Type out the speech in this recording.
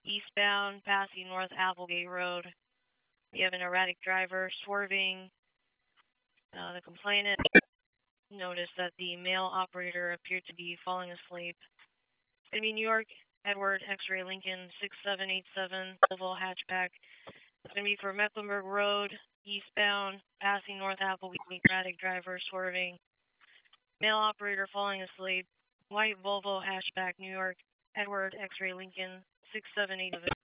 eastbound, passing North Applegate Road. You have an erratic driver swerving. The complainant noticed that the male operator appeared to be falling asleep. It's going to be New York, Edward X-Ray Lincoln 6787 Volvo hatchback. It's going to be for Mecklenburg Road, eastbound, passing North Applegate, erratic driver swerving. Male operator falling asleep. White Volvo hatchback, New York, Edward X-Ray Lincoln 6787.